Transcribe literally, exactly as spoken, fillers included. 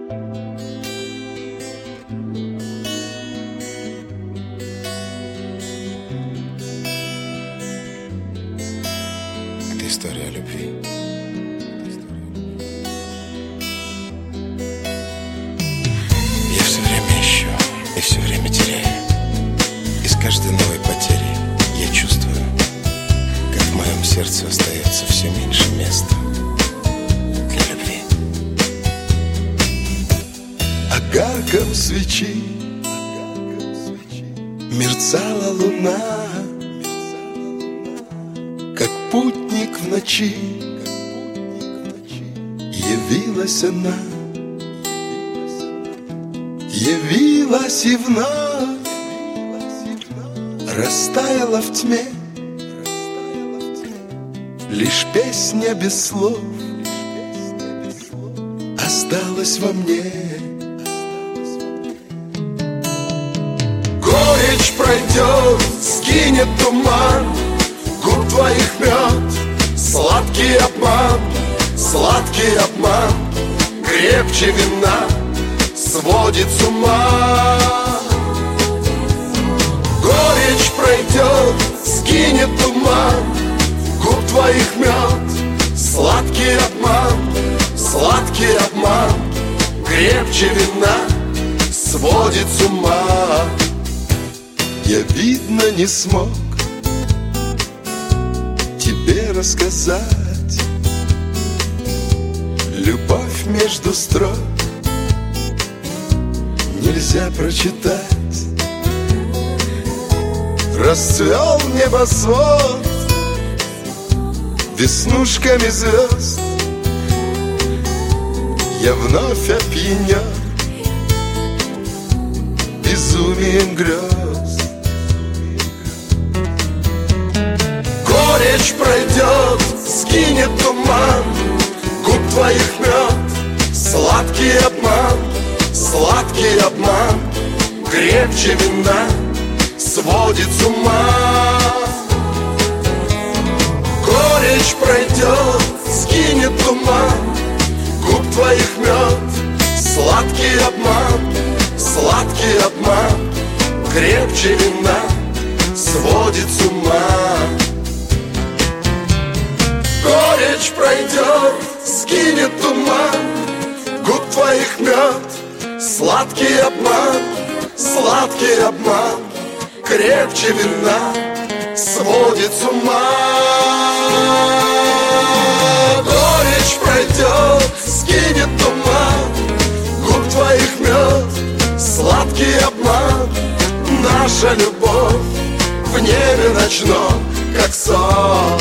Это история о любви. Я все время ищу и все время теряю. И с каждой новой потерей я чувствую, как в моем сердце остается все меньше места для любви. Огарком свечи мерцала луна, как путник в ночи явилась она. Явилась и вновь растаяла в тьме. Лишь песня без слов осталась во мне. Горечь пройдет, скинет туман, губ твоих мед, сладкий обман, сладкий обман, крепче вина сводит с ума. Горечь пройдет, скинет туман, губ твоих мед, сладкий обман, сладкий обман, крепче вина сводит с ума. Я, видно, не смог тебе рассказать любовь между строк нельзя прочитать. Расцвел небосвод веснушками звезд. Я вновь опьянен безумием грез. Горечь пройдет, скинет туман, губ твоих мед, сладкий обман, сладкий обман, крепче вина сводит с ума. Горечь пройдет, скинет туман, губ твоих мед, сладкий обман, сладкий обман, крепче вина сводит с ума. Горечь пройдет, скинет туман, губ твоих мед, сладкий обман, сладкий обман, крепче вина сводит с ума. Горечь пройдет, скинет туман, губ твоих мед, сладкий обман, наша любовь в небе ночном, как сон.